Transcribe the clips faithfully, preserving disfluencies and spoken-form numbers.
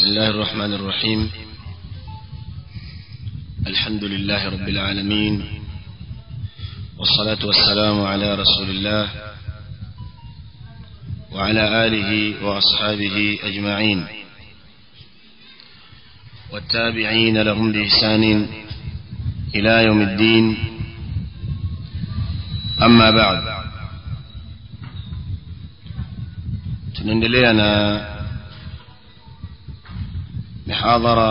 بسم الله الرحمن الرحيم. الحمد لله رب العالمين، والصلاة والسلام على رسول الله وعلى آله وأصحابه أجمعين والتابعين لهم بإحسان إلى يوم الدين. أما بعد، tunaendelea na mihadhara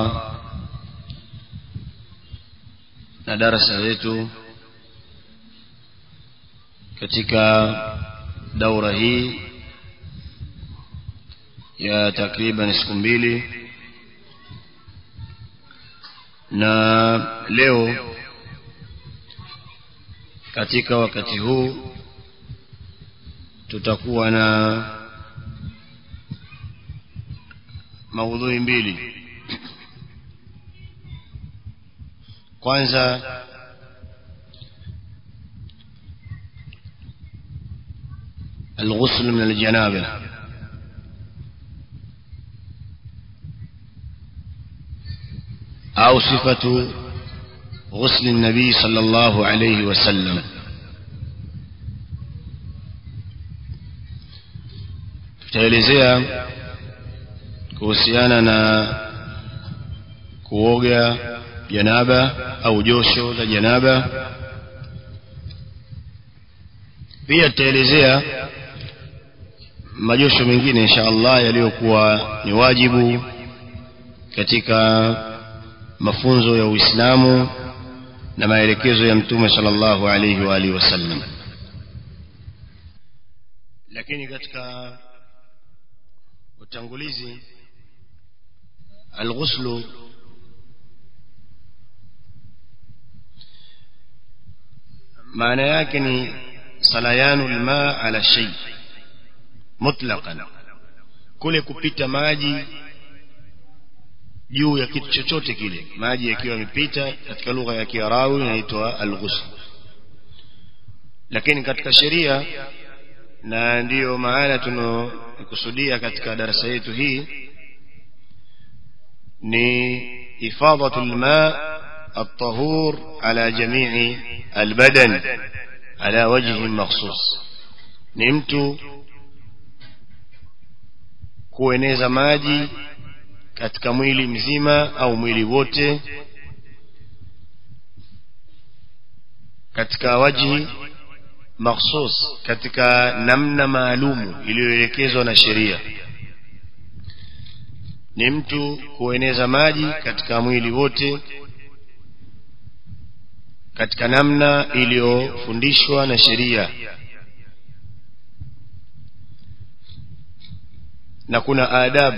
na darasa letu katika daura hii ya takriban siku mbili, na leo katika wakati huu tutakuwa na maudhui mbili. Kwanza الغسل من الجنابة، أو صفة غسل النبي صلى الله عليه وسلم. tutaelezea kuhusiana na kuoga janaba au josho la janaba. Pia tutaelezea majosho mengine insha Allah yaliyokuwa ni wajibu katika mafunzo ya Uislamu na maelekezo ya Mtume sallallahu alayhi wa alihi wasallam. Lakini katika utangulizi, الغسل maana yake ni salayanu alma ala shay mutlaqan, kule kupita maji juu ya kitu chochote kile, maji yakiwa yamepita. Katika lugha ya Kiarabu inaitwa alghusl, lakini katika sheria, na ndiyo maana tunokusudia katika darasa yetu hii, ni ifadatu alma at-tahur ala jami'i albadan ala wajhi makhsus. Ni mtu kueneza maji katika mwili mzima au mwili wote katika wajhi makhsus, katika namna maalumu iliyoelekezwa na sheria. Ni mtu kueneza maji katika mwili wote katika namna iliyofundishwa na sheria. Na kuna adab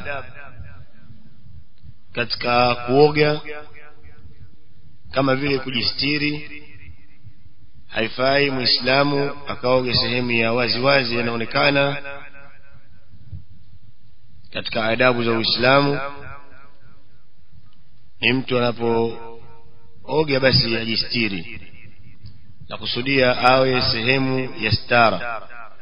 katika kuoga, kama vile kujistiri. Haifai Muislamu akaoge sehemu ya wazi wazi yanaonekana. Katika adabu za Uislamu ni mtu anapooga basi ajistiri, na kusudia awe sehemu ya stara.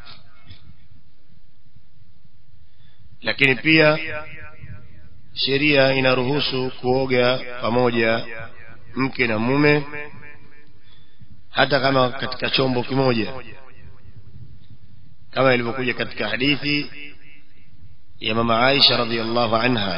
Lakini pia sheria inaruhusu kuoga pamoja mke na mume, hata kama katika chombo kimoja, kama ilivyokuja katika hadithi ya mama Aisha radhiyallahu anha.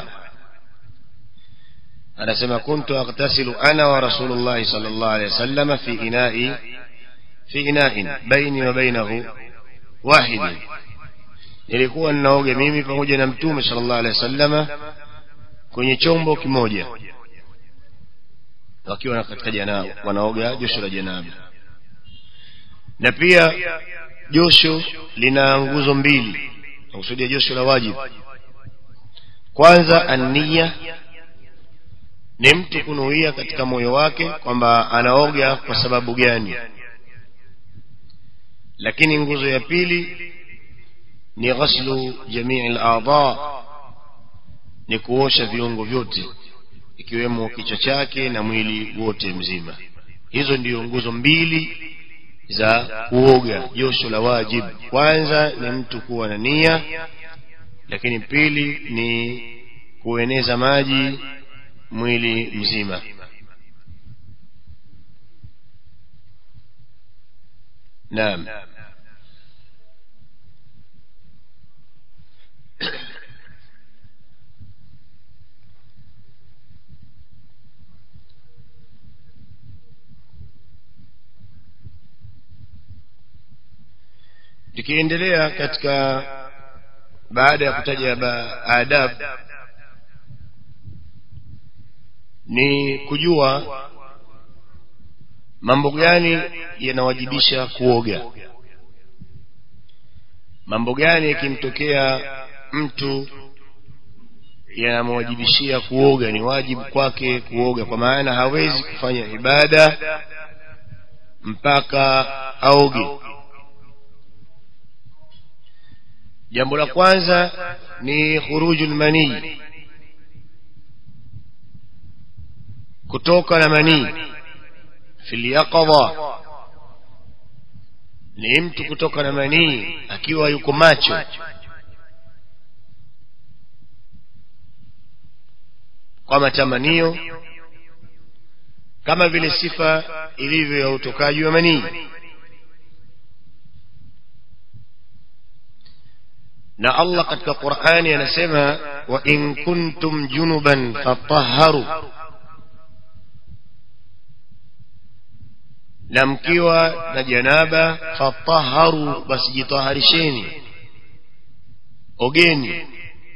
Anasema, kuntu aghtasilu ana wa Rasulullah sallallahu alayhi wasallam fi ina'i fi ina'in baini wa bainahu wahid. Nilikuwa ninaoga mimi pamoja na Mtume sallallahu alayhi wasallam kwenye chombo kimoja, wakiwa katika janaba, wanaoga josho la janaba. Na pia josho lina nguzo mbili, kusudia josho la wajibu. Kwanza, an-niyya, ni mtu kunuia katika moyo wake kwamba anaoga kwa sababu gani. Lakini nguzo ya pili ni ghaslu jamii al-a'dha, ni kuosha viungo vyote ikiwemo kichwa chake na mwili wote mzima. Hizo ndio nguzo mbili za kuoga josho la wajibu. Kwanza ni mtu kuwa na nia, lakini pili ni kueneza maji mwili mzima. Naam. Tukiendelea katika baada ya kutaja adab ni kujua mambo gani yanawajibisha kuoga, mambo gani yakimtokea mtu yanamwajibishia kuoga, ni wajibu kwake kuoga, kwa maana hawezi kufanya ibada mpaka aoge. Jambo la kwanza ni khurujul mani, kutoka na mani fil yaqadha, ni mtu kutoka na mani akiwa yuko macho, kwa matamanio, kama vile sifa ilivyo ya utokaji wa mani. Na Allah katika Qur'ani anasema wa in kuntum junuban fatahharu, na mkiwa na janaba fatahharu, basi jitaharisheni, ogeni.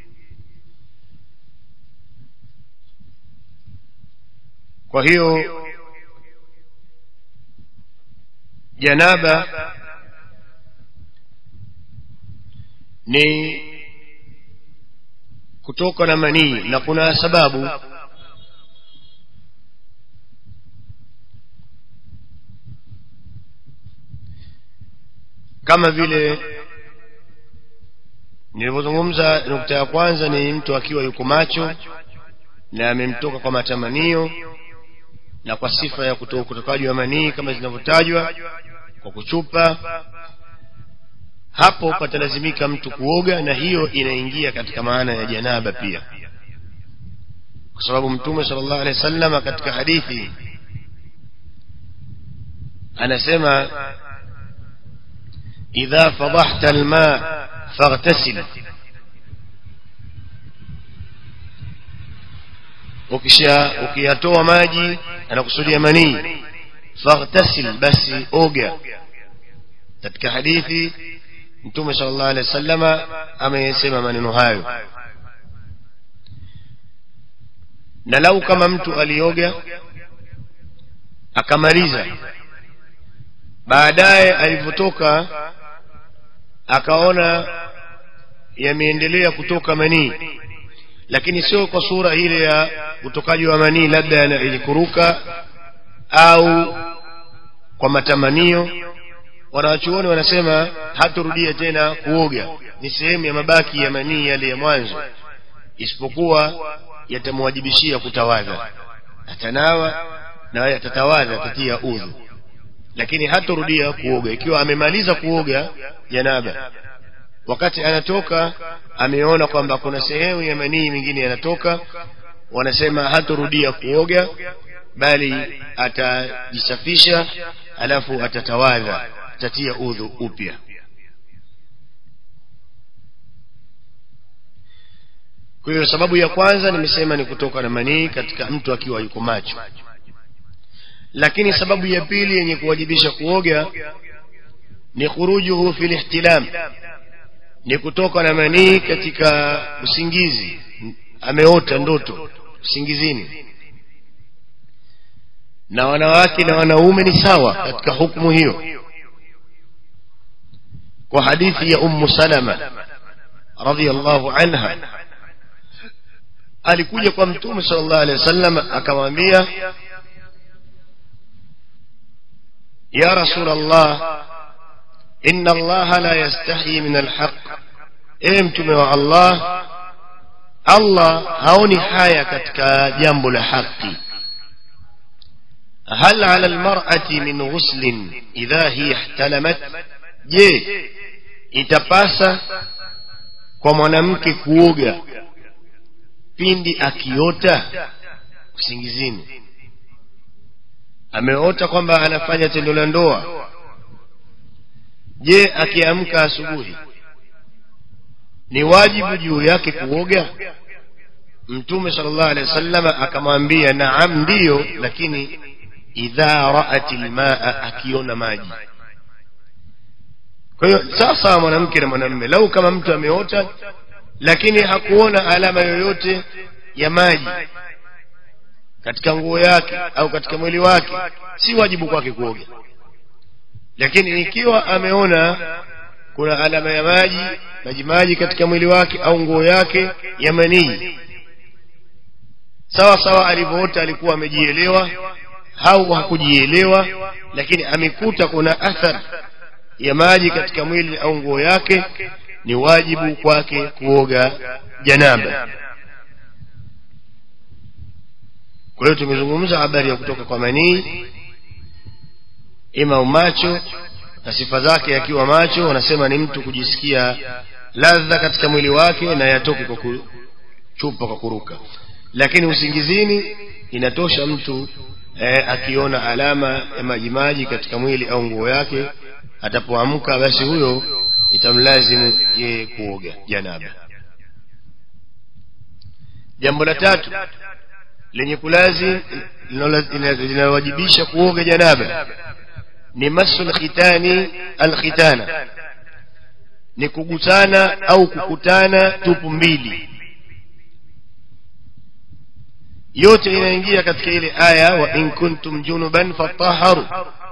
Kwa hiyo janaba ni kutoka na manii, na kuna sababu. Kama vile nilipozungumza, nukta ya kwanza ni mtu akiwa yuko macho na amemtoka kwa matamanio na kwa sifa ya kutoka kutokaji wa manii kama zinavyotajwa kwa kuchupa, hapo patalazimika mtu kuoga, na hiyo inaingia katika maana ya janaba pia, kwa sababu Mtume sallallahu alaihi wasallam katika hadithi anasema idha fadahta alma faghtasil, ukisha ukiyatoa maji anakusudia manii, faghtasil, basi oga. Katika hadithi Mtume sallallahu alaihi wasallam amesema maneno hayo. Na lau kama mtu alioga akamaliza, baadaye alipotoka akaona yameendelea kutoka manii, lakini sio kwa sura ile ya utokaji wa manii labda ilikuruka au kwa matamanio, wanawachuoni wanasema haturudia tena kuoga, ni sehemu ya mabaki ya manii yale ya mwanzo, isipokuwa yatamwajibishia kutawadha, atanawa na atatawadha, atatia udhu, lakini haturudia kuoga. Ikiwa amemaliza kuoga janaba, wakati anatoka ameona kwamba kuna sehemu ya manii mingine yanatoka, wanasema haturudia kuoga, bali atajisafisha alafu atatawadha, atatia udhu upya. Kwa hiyo sababu ya kwanza nimesema ni kutoka na manii katika mtu akiwa yuko macho. Lakini sababu ya pili yenye kuwajibisha kuoga ni khurujuhu fil ihtilam, ni kutoka na manii katika usingizi, ameota ndoto usingizini. Na wanawake na wanaume ni sawa katika hukumu hiyo, kwa hadithi ya Ummu Salama radhiyallahu anha, alikuja kwa Mtume sallallahu alaihi wasallam akamwambia, ya Rasulullah, inna Allah la yastahi min alhaq, e Mtume wa Allah, Allah haoni haya katika jambo la haki. hal ala almar'ati min ghuslin idha hiya ihtalamat, je itapasa kwa mwanamke kuoga pindi akiota usingizini, ameota kwamba anafanya tendo la ndoa, je, akiamka asubuhi ni wajibu juu yake kuoga? Mtume sallallahu alaihi wasallam akamwambia naam, ndio, lakini idha ra'atil maa, akiona maji. Kwa hiyo sasa mwanamke na mwanamume, lau kama mtu ameota lakini hakuona alama yoyote ya maji katika nguo yake au katika mwili wake, si wajibu kwake kuoga. Lakini ikiwa ameona kuna alama ya maji maji maji katika mwili wake au nguo yake ya manii, sawa sawa alivyoota alikuwa amejielewa au hakujielewa, lakini amekuta kuna athari ya maji katika mwili au nguo yake, ni wajibu kwake kuoga janaba. Kwa hiyo tumezungumza habari ya kutoka kwa manii, ima macho na sifa zake. Akiwa macho wanasema ni mtu kujisikia ladha katika mwili wake na yatoke kwa kuchupa kwa kuruka, lakini usingizini inatosha mtu eh, akiona alama ya maji maji katika mwili au nguo yake, atapoamka basi huyo itamlazimu yeye kuoga janaba. Jambo la tatu lenye kulazim linalowajibisha kuoga janaba ni masul khitani alkhitana, ni kugusana au kukutana tupu mbili. Yote inaingia katika ile aya wa in kuntum junuban fatahharu,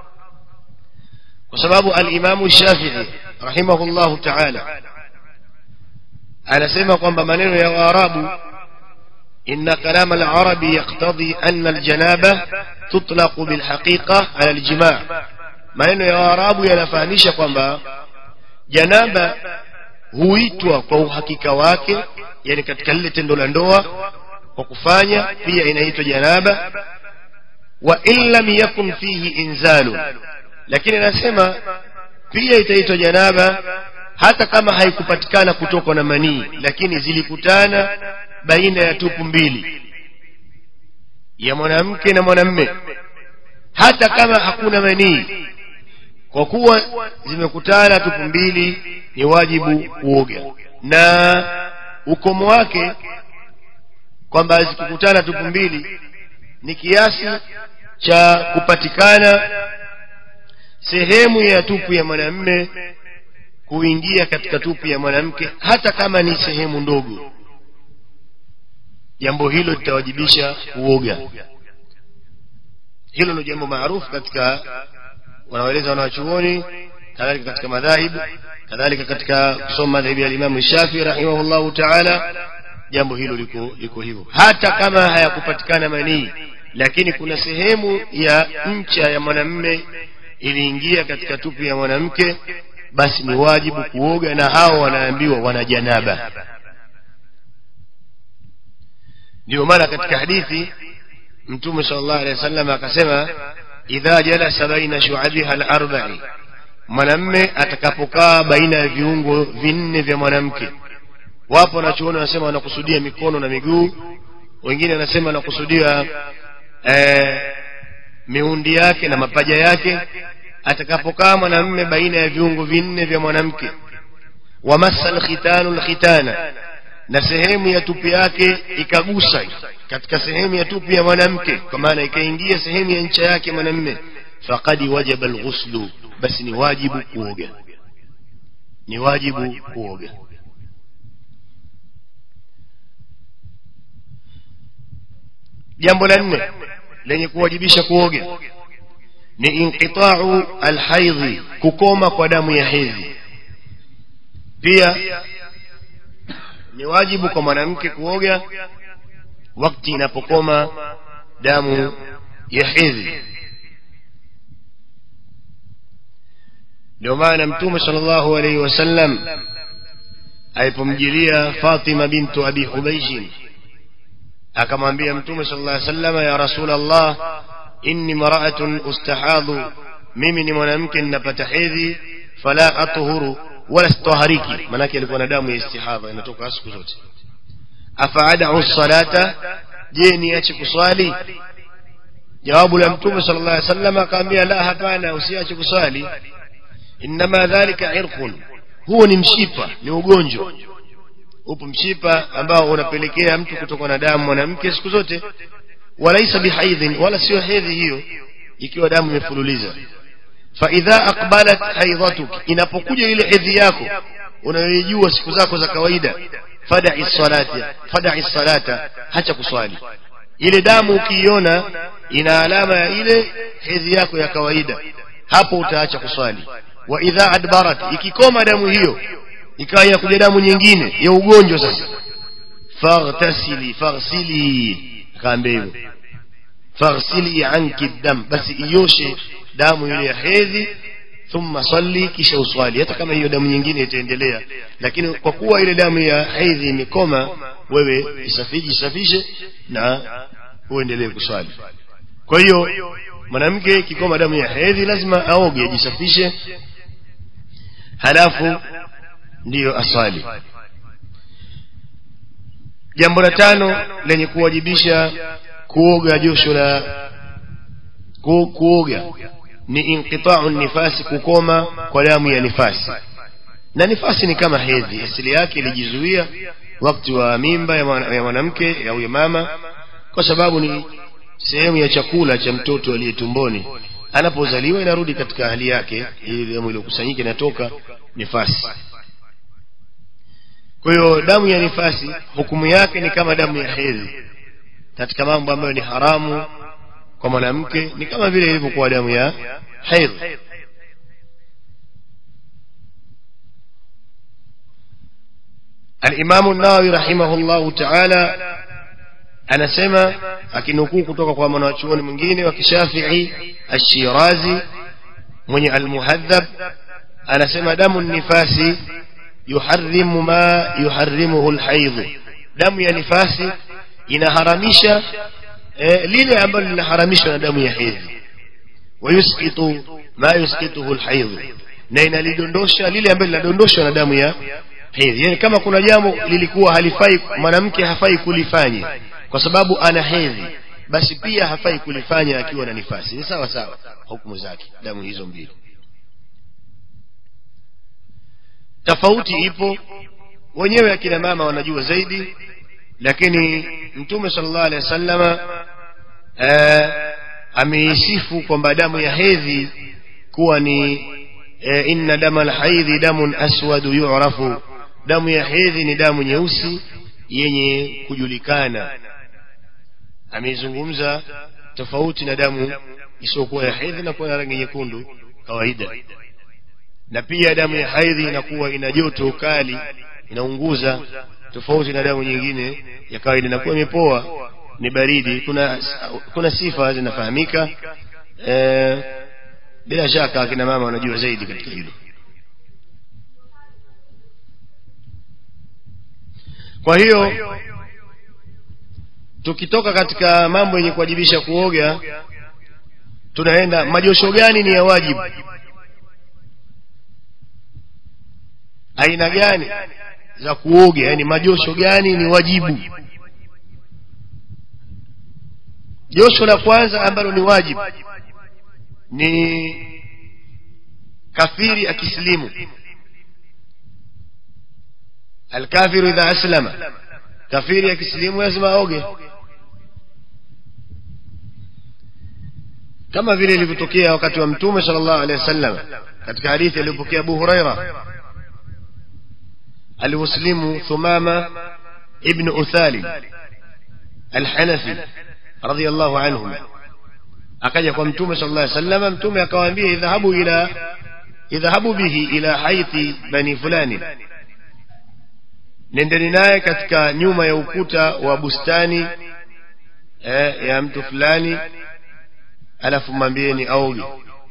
kwa sababu al-Imam Shafi'i rahimahullahu ta'ala anasema kwamba maneno ya Waarabu, inna kalam al-arabi yaqtadi anna al-janaba tutlaqu bil haqiqa ala al-jima'. Maneno ya Waarabu yanafahamisha kwamba janaba huitwa kwa uhakika wake, yani katika lile tendo la ndoa kwa kufanya pia inaitwa janaba, wa illam yakun fihi inzalu, lakini anasema pia itaitwa janaba hata kama haikupatikana kutoka na manii, lakini zilikutana baina ya tupu mbili ya mwanamke na mwanamume, hata kama hakuna manii, kwa kuwa zimekutana tupu mbili ni wajibu kuoga. Na ukomo wake kwamba zikikutana tupu mbili ni kiasi cha kupatikana sehemu ya tupu ya mwanamume kuingia katika tupu ya mwanamke, hata kama ni sehemu ndogo. Jambo hilo litawajibisha kuoga. Hilo ni jambo maarufu katika wanaeleza wanachuoni, kadhalika katika madhahib, kadhalika katika kusoma madhhabi ya Imam Shafi'i rahimahullahu ta'ala. Jambo hilo liko liko hivyo, hata kama hayakupatikana manii, lakini kuna sehemu ya ncha ya mwanamume iliingia katika tupu ya mwanamke, basi ni wajibu kuoga, na hao wanaambiwa wana janaba. Ndio maana katika hadithi Mtume sallallahu alaihi wasallam akasema, idha jalasa baina shu'abiha al-arba'i, mwanamume atakapokaa baina ya viungo vinne vya mwanamke. Wapo wanachuoni wanasema wanakusudia mikono na miguu, wengine wanasema wanakusudia eh, miundi yake na mapaja yake. Atakapokaa mwanamume baina ya viungo vinne vya mwanamke, wa masal khitanu alkhitana, na sehemu ya tupu yake ikagusa katika sehemu ya tupu ya mwanamke, kwa maana ikaingia sehemu ya ncha yake mwanamume, faqad wajaba alghuslu, basi ni wajibu kuoga, ni wajibu kuoga. Jambo la nne lenye kuwajibisha kuoga ni inqita'u alhaidhi, kukoma kwa damu ya hedhi. Pia ni wajibu kwa mwanamke kuoga wakati inapokoma damu ya hedhi. Ndio maana Mtume sallallahu alayhi wasallam alipomjilia Fatima bintu Abi Hubaysh, akamwambia Mtume sallallahu alayhi wasallam, ya Rasulullah, inni mar'atun ustahadhu, mimi ni mwanamke ninapata hedhi, fala atuhuru wala stahariki. Manake alikuwa na damu ya istihadha inatoka siku zote. afaada'u as-salata, je niache kuswali? Jawabu la Mtume sallallahu alaihi wasallam akamwambia la, hapana, usiache kuswali. Inma dhalika irqun, huo ni mshipa, ni ugonjwa. Upo mshipa ambao unapelekea mtu kutoka na damu mwanamke siku zote, walaisa bihaidhin, wala sio hedhi hiyo ikiwa damu imefululiza. Fa idha aqbalat haidhatuk, inapokuja ile hedhi yako unayojua siku zako za kawaida, fada'i salata, fada'i salata, hacha kuswali. Ile damu ukiiona ina alama ya ile hedhi yako ya kawaida, hapo utaacha kuswali. Wa idha adbarat, ikikoma damu hiyo ikawa inakuja damu nyingine ya ugonjwa sasa, faghtasili, faghsili, kaambia hivyo, faghsili anki dam, basi ioshe damu ile ya hedhi, thumma salli, kisha uswali. Hata kama hiyo damu nyingine itaendelea, lakini kwa kuwa ile damu ya hedhi imekoma, wewe isafiji, isafishe na uendelee kuswali. Kwa hiyo mwanamke kikoma damu ya hedhi lazima aoge, ajisafishe, halafu ndiyo aswali. Jambo la tano lenye kuwajibisha kuoga josho la ku, kuoga ni inqita'u nifasi, kukoma kwa damu ya nifasi. Na nifasi ni kama hedhi, asili yake ilijizuia wakati wa mimba ya mwanamke au ya mama, kwa sababu ni sehemu ya chakula cha mtoto aliye tumboni. Anapozaliwa inarudi katika hali yake, ile damu iliyokusanyika inatoka nifasi. Kwa hiyo damu ya nifasi hukumu yake ni kama damu ya hedhi. Katika mambo ambayo ni haramu kwa mwanamke ni kama vile ilivyokuwa damu ya hedhi. Al-Imam an-Nawawi rahimahullahu ta'ala anasema, akinukuu kutoka kwa mwanachuoni mwingine wa Kishafi'i Ash-Shirazi mwenye Al-Muhadhab, anasema damu nifasi yuharrimu ma yuharrimuhu al-haidh, damu ya nifasi inaharamisha eh, lile ambalo linaharamishwa na damu ya hedhi. Wa yusqitu ma yusqituhu al-haidh, na inalidondosha lile ambalo linadondoshwa na damu ya hedhi. Yani kama kuna jambo lilikuwa halifai, mwanamke hafai kulifanya kwa sababu ana hedhi, basi pia hafai kulifanya akiwa na nifasi. Ni sawa sawa hukumu zake damu hizo mbili. Tofauti ipo, wenyewe akina mama wanajua zaidi, lakini Mtume sallallahu alaihi wasallama eh, ameisifu kwamba damu ya hedhi kuwa ni eh, inna dama al-haidhi damun aswadu yu'rafu, damu ya hedhi ni damu nyeusi yenye kujulikana. Amezungumza tofauti na damu isiyokuwa ya hedhi na kuwa na rangi nyekundu kawaida. Na pia damu ya hedhi inakuwa ina joto kali, inaunguza, tofauti na damu nyingine ya kawaida inakuwa imepoa, ni baridi. Kuna kuna sifa zinafahamika, eh, bila shaka kina mama wanajua zaidi katika hilo. Kwa hiyo tukitoka katika mambo yenye kuwajibisha kuoga, tunaenda majosho gani ni ya wajibu, aina gani za kuoga, yani majosho gani ni wajibu. Josho la kwanza ambalo ni wajibu ni kafiri akislimu. Al-kafiru idha aslama, kafiri akislimu lazima aoge, kama vile ilivyotokea wakati wa Mtume sallallahu alaihi wasallam katika hadithi aliyopokea Abu Huraira. Al-muslimu Thumama ibn Uthali al-Hanafi radiyallahu anhu, akaja kwa Mtume sallallahu alaihi wasallam. Mtume akawaambia, idhahabu ila idhahabu bihi ila haiti bani fulani, nendeni naye katika nyuma ya ukuta wa bustani eh, ya mtu fulani, alafu mwambieni aoge.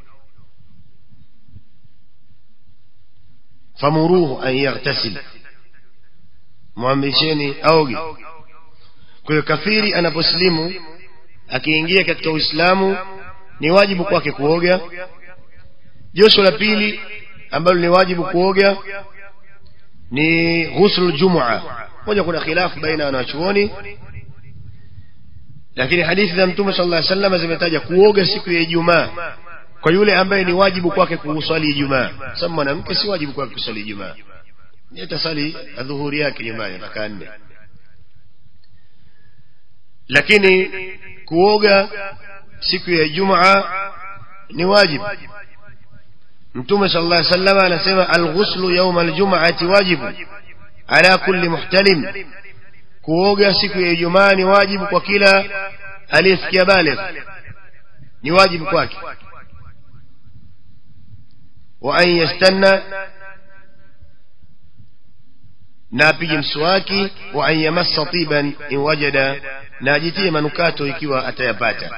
Famuruhu an yaghtasil, mwambisheni aoge. Kwa hiyo kafiri anaposlimu akiingia katika Uislamu ni wajibu kwake kuoga. Josho la pili ambalo ni wajibu kuoga ni ghuslul jum'a moja kuna khilafu baina ya wanachuoni, lakini hadithi za Mtume sallallahu alaihi wasallam zimetaja kuoga siku ya Ijumaa kwa yule ambaye ni wajibu kwake kuswali Ijumaa. Sasa mwanamke si wajibu kwake kuswali Ijumaa, ni atasali adhuhuri yake nyumbani raka nne, lakini kuoga siku ya Ijumaa ni wajibu. Mtume sallallahu alaihi wasallam anasema al-ghuslu yawm al-jum'ati wajibu ala kulli muhtalim, kuoga siku ya Ijumaa ni wajibu kwa kila aliyefikia baligh, ni wajibu kwake. Wa an yastanna, na apige mswaki. Wa an yamassa tiban in wajada, na ajitie manukato ikiwa atayapata.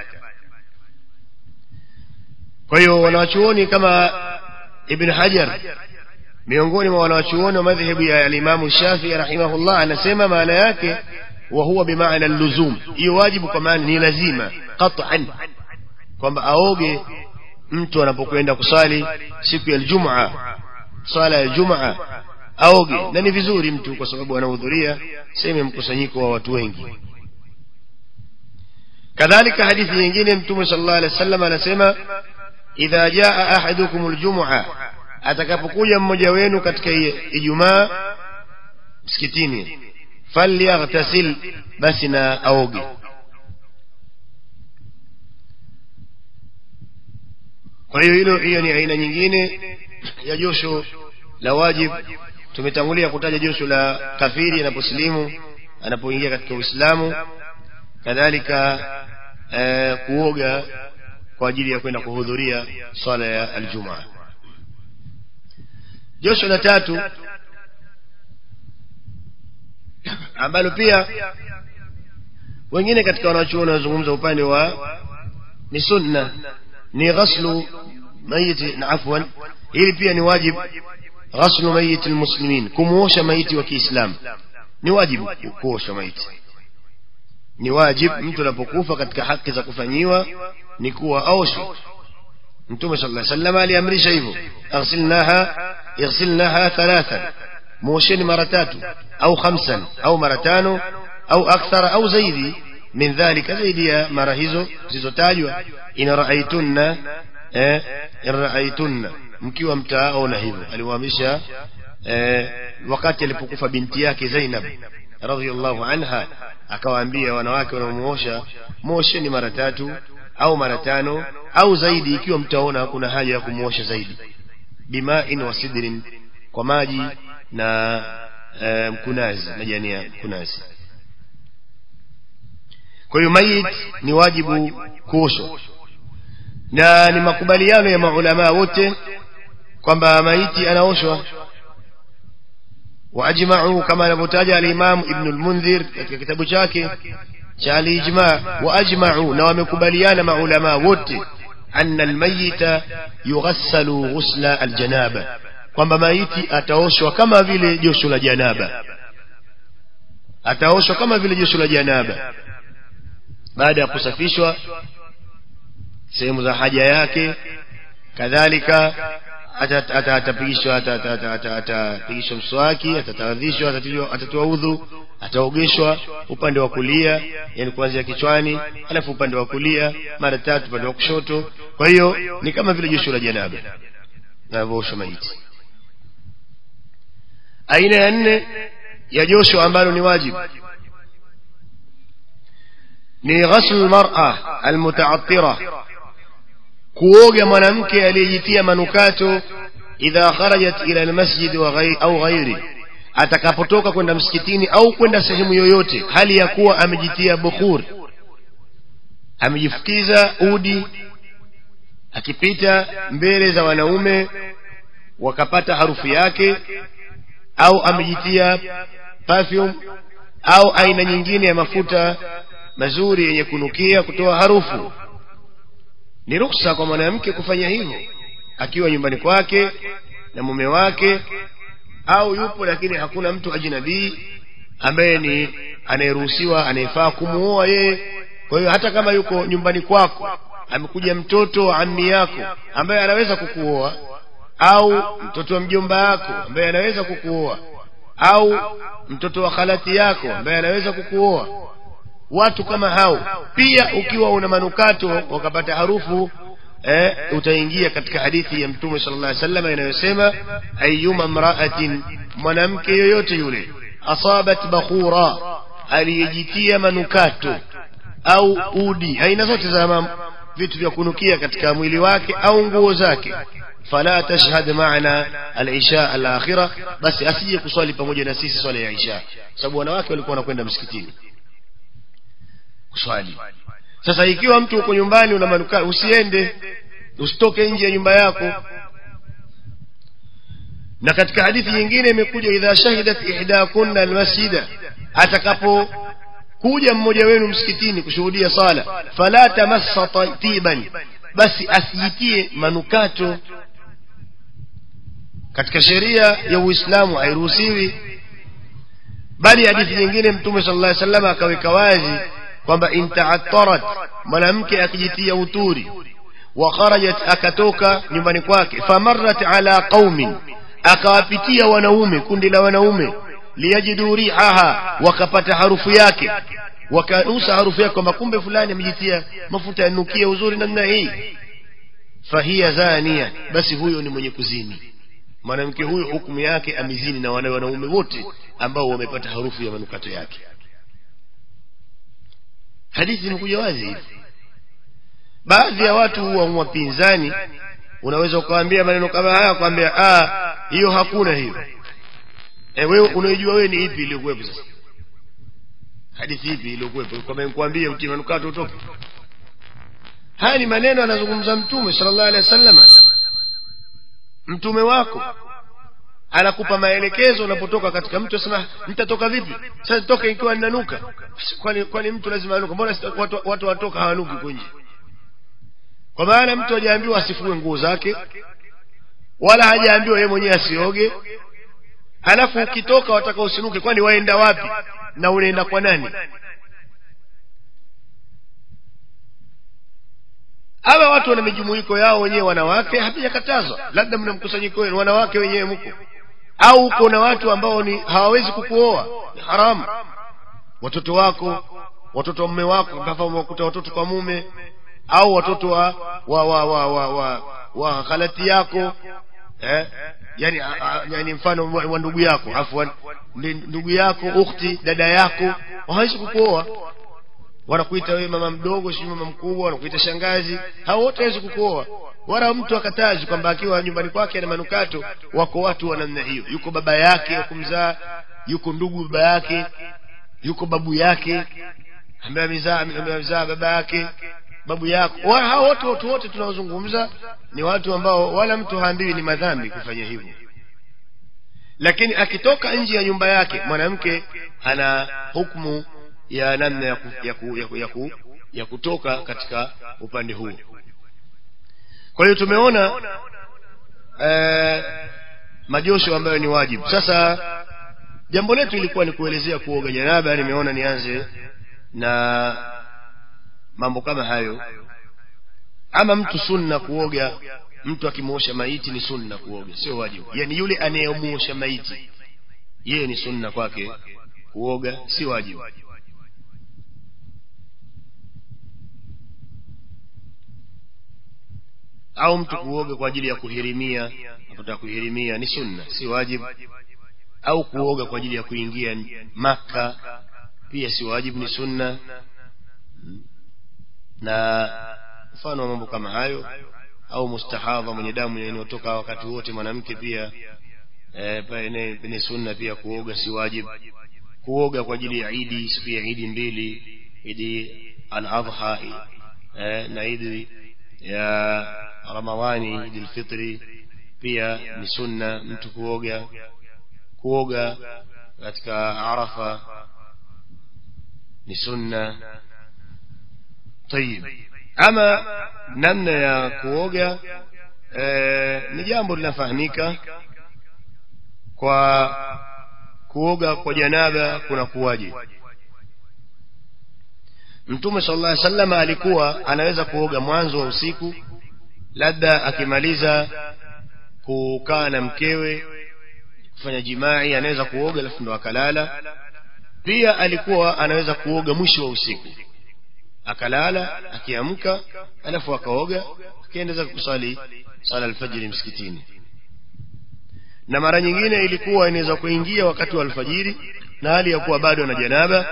Kwa hiyo wanawachuoni kama Ibn Hajar, miongoni mwa wanawachuoni wa madhhabu ya al-Imam Shafi'i rahimahullah, anasema maana yake wa huwa bimaana al-luzum, hiyo wajibu kwa maana ni lazima qat'an, kwamba aoge mtu anapokwenda kusali siku ya Ijumaa, sala ya Ijumaa aoge, na ni vizuri mtu kwa sababu anahudhuria sehemu mkusanyiko wa watu wengi. Kadhalika hadithi nyingine Mtume sallallahu alaihi wasallam anasema idha jaa ahadukum al-jum'a, atakapokuja mmoja wenu katika Ijumaa msikitini, falyaghtasil, basi na aoge. Kwa hiyo hilo, hiyo ni aina nyingine ya josho la wajib. Tumetangulia kutaja josho la kafiri anaposlimu, anapoingia katika Uislamu. Kadhalika eh, kuoga kwa ajili ya kwenda kuhudhuria swala ya Aljumaa. Josho la tatu ambalo pia wengine katika wanachuoni wanazungumza upande wa ni sunna, ni ghaslu mayiti, na afwan, hili pia ni wajib. Ghaslu mayiti almuslimin, kumuosha maiti wa Kiislamu ni wajibu. Kuosha maiti ni wajib. Mtu anapokufa katika haki za kufanyiwa ni kuwa aoshwe. Mtume sallallahu alaihi wasallam aliamrisha hivyo, aghsilnaha yaghsilnaha thalathan, muosheni mara tatu au khamsan au mara tano au akthara au zaidi min dhalika, zaidi ya mara hizo zilizotajwa. Ina raaitunna eh raaitunna, mkiwa mtaona hivyo. Aliwaamrisha eh, wakati alipokufa binti yake Zainab radhiyallahu anha, akawaambia wanawake wanaomuosha, muosheni mara tatu au mara tano au zaidi ikiwa mtaona kuna haja ya kumuosha zaidi. Bima'in wa sidrin, kwa maji na e, mkunazi, majani ya mkunazi. Kwa hiyo mayit ni wajibu kuoshwa, na ni makubaliano ya maulama wote kwamba maiti anaoshwa. Waajma'u, kama anavyotaja al-Imam Ibn al-Mundhir katika kitabu chake cha al-Ijma', waajma'u, na wamekubaliana maulama wote anna al-mayyita yughassalu ghusla al-janaba, kwamba maiti ataoshwa kama vile josho la janaba, ataoshwa kama vile josho la janaba baada ya kusafishwa sehemu za haja yake. Kadhalika atapigishwa atapigishwa mswaki, atatawadhishwa, atatoa udhu, ataogeshwa upande wa kulia, yani kuanzia kichwani, alafu upande wa kulia mara tatu, upande wa kushoto. Kwa hiyo ni kama vile josho la janaba na kuosha maiti. Aina ya nne ya josho ambalo ni wajibu ni ghasl mar'a almuta'attira, kuoga mwanamke aliyejitia manukato idha kharajat ila almasjid wa ghayri au ghairi, atakapotoka kwenda msikitini au kwenda sehemu yoyote, hali ya kuwa amejitia bukhur, amejifukiza udi, akipita mbele za wanaume wakapata harufu yake, au amejitia perfume au aina nyingine ya mafuta mazuri yenye kunukia kutoa harufu. Ni ruhusa kwa mwanamke kufanya hivyo akiwa nyumbani kwake na mume wake, au yupo lakini hakuna mtu ajnabi ambaye ni anayeruhusiwa, anayefaa kumuoa yeye. Kwa hiyo hata kama yuko nyumbani kwako, amekuja mtoto wa ammi yako ambaye anaweza kukuoa, au mtoto wa mjomba wako ambaye anaweza kukuoa, au mtoto wa khalati yako ambaye anaweza kukuoa, watu kama hao. Pia ukiwa una manukato wakapata harufu eh, utaingia katika hadithi ya Mtume sallallahu alaihi wasallam inayosema ayyuma imra'atin, mwanamke yoyote yule, asabat bakhura, aliyejitia manukato au udi, aina zote za vitu vya kunukia katika mwili wake au nguo zake, fala tashhad ma'ana al-isha al-akhirah, basi asije kuswali pamoja na sisi swala ya isha, sababu wanawake walikuwa wanakwenda msikitini kuswali. Sasa ikiwa mtu uko nyumbani una manukato, usiende, usitoke nje ya nyumba yako. Na katika hadithi nyingine imekuja idha shahidat ihdakunna almasjida, atakapo kuja mmoja wenu msikitini kushuhudia sala, fala tamassa tiban, basi asijitie manukato. Katika sheria ya Uislamu hairuhusiwi, bali hadithi nyingine Mtume sallallahu alaihi wasallam akaweka wazi kwamba inta'attarat, mwanamke akijitia uturi, wa kharajat, akatoka nyumbani kwake, famarrat ala qaumin, akawapitia wanaume, kundi la wanaume, liyajidu rihaha, wakapata harufu yake, wakanusa harufu yake kwamba kumbe fulani amejitia mafuta yanukia uzuri namna hii, fahiya zania, basi huyo ni mwenye kuzini. Mwanamke huyo hukumu yake amezini na wale wanaume wote ambao wamepata harufu ya manukato yake. Hadithi imekuja wazi hivi. Baadhi ya watu huwa wapinzani, unaweza ukawaambia maneno kama haya, kwambia ah, hiyo hakuna hiyo. Eh, wewe unajua wewe ni ipi iliyokuwepo sasa? Hadithi ipi iliyokuwepo kama nikwambie utie manukato utoke? Haya ni maneno anazungumza Mtume sallallahu alaihi wasallam. Mtume wako anakupa maelekezo unapotoka katika mtu, asema nitatoka vipi? Sasa toka ikiwa ninanuka. Kwani kwani mtu lazima anuka? Mbona watu watu watoka hawanuki kwenye? Kwa maana mtu hajaambiwa asifue nguo zake, wala hajaambiwa yeye mwenyewe asioge. Halafu ukitoka wataka usinuke, kwani waenda wapi na unaenda kwa nani? Hawa watu wana mijumuiko yao wenyewe wanawake, hapijakatazwa. Labda mna mkusanyiko wenu wanawake wenyewe mko, au uko na watu ambao ni hawawezi kukuoa, ni haramu. Watoto wako, watoto wa mume wako, mpaka wakuta watoto kwa mume, au watoto wa wa wa wa wa, wa, wa khalati yako, eh yani a, yani mfano wa ndugu yako, afwan, ndugu yako, ukhti, dada yako, hawawezi kukuoa. Wanakuita wewe mama mdogo, si mama mkubwa, wanakuita shangazi, hao wote hawezi kukuoa. Wala mtu akatazi kwamba akiwa nyumbani kwake na manukato. Wako watu wa namna hiyo, yuko baba yake wa kumzaa, yuko ndugu baba yake, yuko babu yake ambaye amezaa amezaa baba yake, babu yako. Hao wote watu wote tunaozungumza ni watu ambao wala mtu haambiwi ni madhambi kufanya hivyo. Lakini akitoka nje ya nyumba yake, mwanamke ana hukumu ya namna ya, ku, ya, ku, ya, ku, ya, ku, ya kutoka katika upande huu. Kwa hiyo tumeona eh, majosho ambayo ni wajibu. Sasa jambo letu ilikuwa ni kuelezea kuoga janaba. Nimeona nianze na mambo kama hayo. Ama mtu sunna kuoga, mtu akimuosha maiti ni sunna kuoga, sio wajibu. Yani yule anayemuosha maiti yeye ni sunna kwake kuoga, si wajibu. Au mtu kuoga kwa ajili ya kuhirimia, apotaka kuhirimia ni sunna, si wajibu. Au kuoga kwa ajili ya kuingia Makka pia si wajibu, ni sunna. Na mfano mambo kama hayo. Au mustahadha, mwenye damu inayotoka wakati wote, mwanamke pia eh pale ni sunna pia kuoga, si wajibu. Kuoga kwa ajili ya Idi, siku ya Idi mbili, Idi al-Adha eh na Idi ya Ramadhani, Idi al-Fitri, pia ni sunna mtu kuoga. Kuoga katika Arafa ni sunna. Tayib, ama namna ya kuoga eh, ni jambo linafahamika. Kwa kuoga kwa janaba kuna kuwaje? Mtume sallallahu alaihi wasallam alikuwa anaweza kuoga mwanzo wa usiku, labda akimaliza kukaa na mkewe kufanya jimai anaweza kuoga alafu ndo akalala. Pia alikuwa anaweza kuoga mwisho wa usiku akalala, akiamka alafu akaoga akaendelea kusali sala alfajiri msikitini. Na mara nyingine ilikuwa inaweza kuingia wakati wa alfajiri na hali ya kuwa bado ana janaba,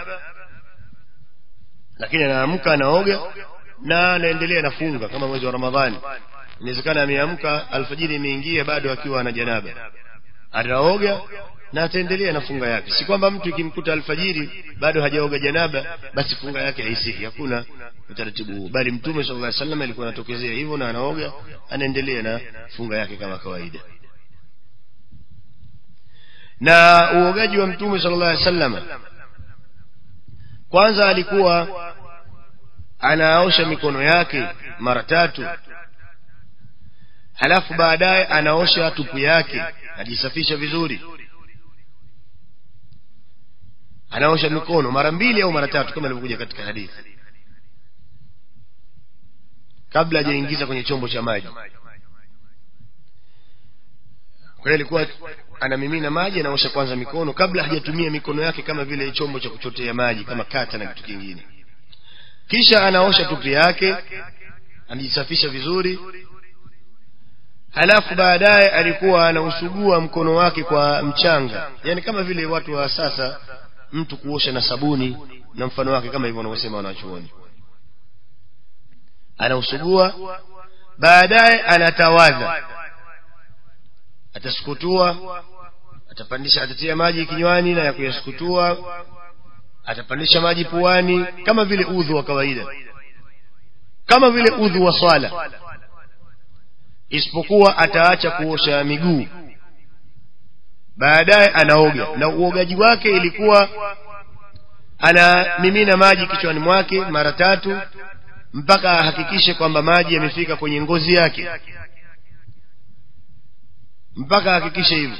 lakini anaamka anaoga na anaendelea na funga. Kama mwezi wa Ramadhani inawezekana ameamka alfajiri imeingia bado akiwa ana janaba, anaoga na ataendelea na funga yake. Si kwamba mtu ikimkuta alfajiri bado hajaoga janaba basi funga yake haisihi, hakuna utaratibu huu, bali Mtume sallallahu alaihi wasallam alikuwa anatokezea hivyo na anaoga anaendelea na funga yake kama kawaida. Na uogaji wa Mtume sallallahu alaihi wasallam, kwanza alikuwa anaosha mikono yake mara tatu, halafu baadaye anaosha tupu yake, ajisafisha vizuri. Anaosha mikono mara mbili au mara tatu kama ilivyokuja katika hadithi, kabla hajaingiza kwenye chombo cha maji. Kwa hiyo alikuwa anamimina maji, anaosha kwanza mikono kabla hajatumia mikono yake kama vile chombo cha kuchotea maji kama kata na kitu kingine. Kisha anaosha tupu yake, anajisafisha vizuri. Halafu baadaye alikuwa anausugua mkono wake kwa mchanga, yani kama vile watu wa sasa mtu kuosha na sabuni na mfano wake, kama hivyo wanaosema wanachuoni. Anausugua, baadaye anatawadha, atasukutua, atapandisha, atatia maji kinywani na ya kuyasukutua, atapandisha maji puani kama vile udhu wa kawaida, kama vile udhu wa swala, isipokuwa ataacha kuosha miguu. Baadaye anaoga, na uogaji wake ilikuwa anamimina maji kichwani mwake mara tatu mpaka ahakikishe kwamba maji yamefika kwenye ngozi yake, mpaka ahakikishe hivyo.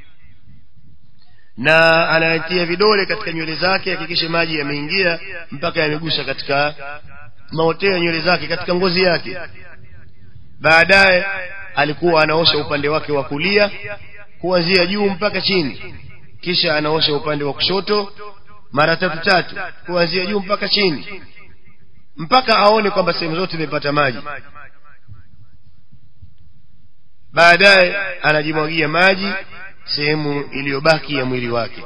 Na anatia vidole katika nywele zake, hakikishe maji yameingia mpaka yamegusa katika maoteo ya nywele zake, katika ngozi yake. Baadaye alikuwa anaosha upande wake wa kulia kuanzia juu mpaka chini, kisha anaosha upande wa kushoto mara tatu tatu kuanzia juu mpaka chini, mpaka aone kwamba sehemu zote zimepata maji. Baadaye anajimwagia maji sehemu iliyobaki ya mwili wake,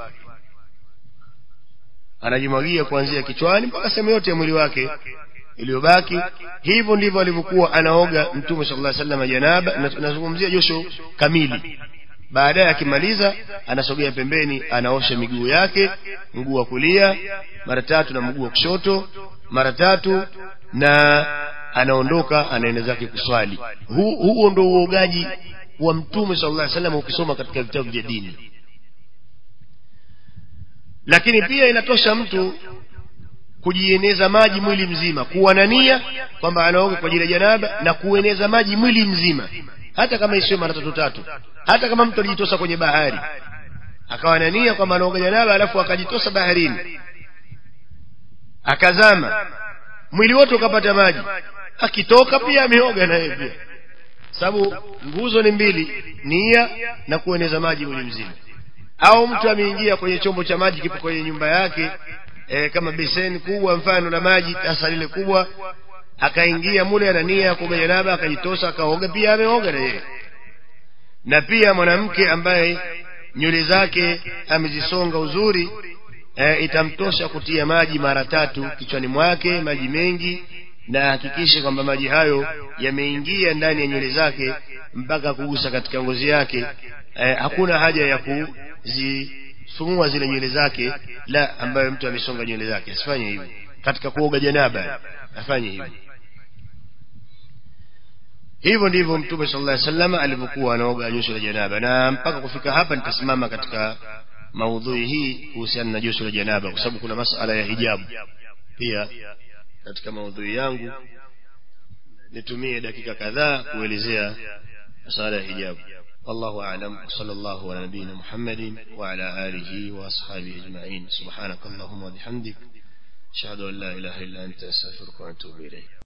anajimwagia kuanzia kichwani mpaka sehemu yote ya mwili wake iliyobaki. Hivyo ndivyo alivyokuwa anaoga Mtume sallallahu alaihi wasallam janaba, na tunazungumzia josho kamili. Baadaye akimaliza anasogea pembeni, anaosha miguu yake, mguu wa kulia mara tatu na mguu wa kushoto mara tatu, na anaondoka anaenda zake kuswali. Hu, huo ndio uogaji wa Mtume sallallahu alaihi wasallam ukisoma katika vitabu vya dini. Lakini pia inatosha mtu kujieneza maji mwili mzima, kuwa na nia kwamba anaoga kwa ajili ya janaba na kueneza maji mwili mzima, hata kama isiyo mara tatu tatu. Hata kama mtu alijitosa kwenye bahari akawa na nia kwamba anaoga janaba alafu akajitosa baharini akazama, mwili wote ukapata maji, akitoka pia ameoga na yeye pia, sababu nguzo ni mbili, nia na kueneza maji mwili mzima. Au mtu ameingia kwenye chombo cha maji kipo kwenye nyumba yake, e, kama beseni kubwa mfano na maji hasa lile kubwa, akaingia mule ana nia ya kuoga janaba akajitosa akaoga, pia ameoga na yeye. Na pia mwanamke ambaye nywele zake amezisonga uzuri, e, itamtosha kutia maji mara tatu kichwani mwake, maji mengi, na hakikishe kwamba maji hayo yameingia ndani ya nywele zake mpaka kugusa katika ngozi yake. E, hakuna haja ya kuzifumua zile nywele zake, la, ambayo mtu amesonga nywele zake asifanye hivyo katika kuoga janaba, afanye hivyo. Hivyo ndivyo Mtume sallallahu alaihi wasallam alivyokuwa anaoga josho la janaba. Na mpaka kufika hapa nitasimama katika maudhui hii kuhusiana na josho la janaba, kwa sababu kuna masuala ya hijabu pia katika maudhui yangu. Nitumie dakika kadhaa kuelezea masuala ya hijabu. والله أعلم. صلى الله على نبينا محمد وعلى آله وأصحابه أجمعين. سبحانك اللهم وبحمدك، أشهد أن لا إله إلا أنت، أستغفرك وأتوب إليك.